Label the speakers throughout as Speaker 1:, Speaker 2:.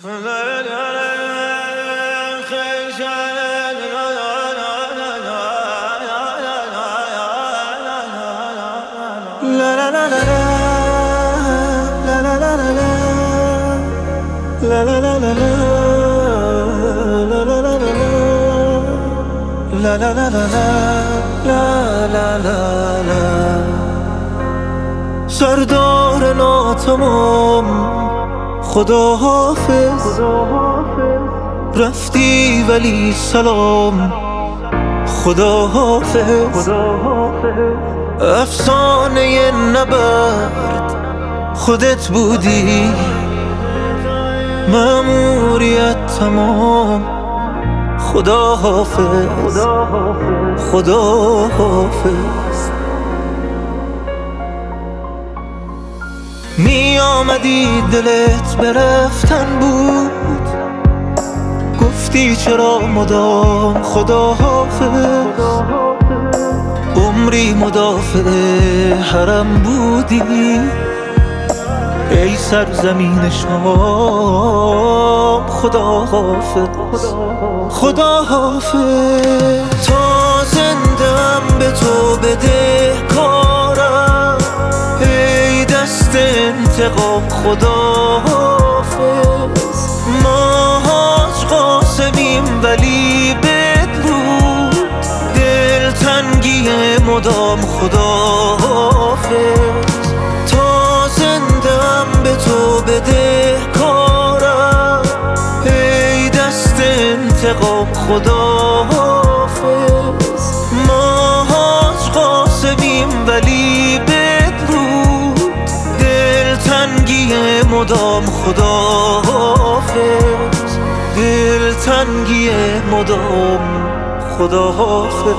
Speaker 1: سردار ناتمام خدا حافظ، رفتی ولی سلام خدا حافظ. افسانه نبرد خودت بودی، مأموریت تمام خدا حافظ خدا حافظ. می آمدی دلت برفتن بود، گفتی چرا مدام خدا حافظ. عمری مدافع حرم بودی، ای سرزمین شام خدا حافظ خدا حافظ. تا زندم به تو بده کارم، ای دست انتقام خدا حافظ. ما حاج قاسمیم ولی بدرود، دلتنگی مدام خدا حافظ. تا زندم به تو بده کارم، ای دست انتقام خدا حافظ. ما حاج قاسمیم ولی بدرود، دلتنگی مدام خدا حافظ. دلتنگی مدام خدا حافظ.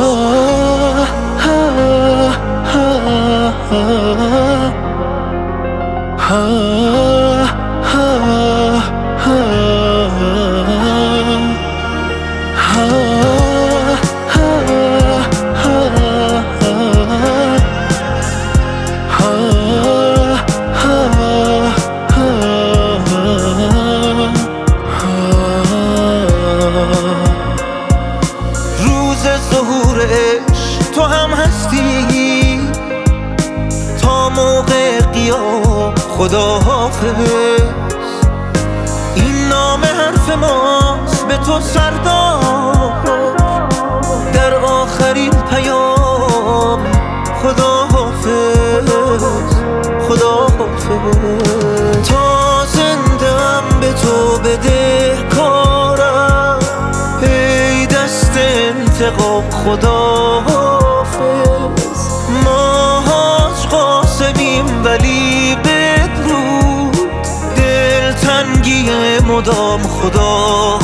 Speaker 1: روز ظهورش تو هم هستی، تا موقع قیام خدا حافظ. این نام حرف ماست به تو سردار، در آخرین پیام خدا حافظ خدا حافظ. تا زندم به تو بده کارم، ای دست انتقام خدا حافظ. ما حاج قاسمیم ولی بدرود، دلتنگی مدام خدا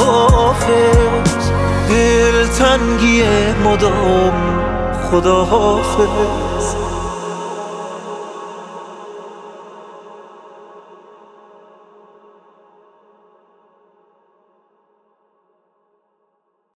Speaker 1: حافظ. دلتنگی مدام خدا حافظ.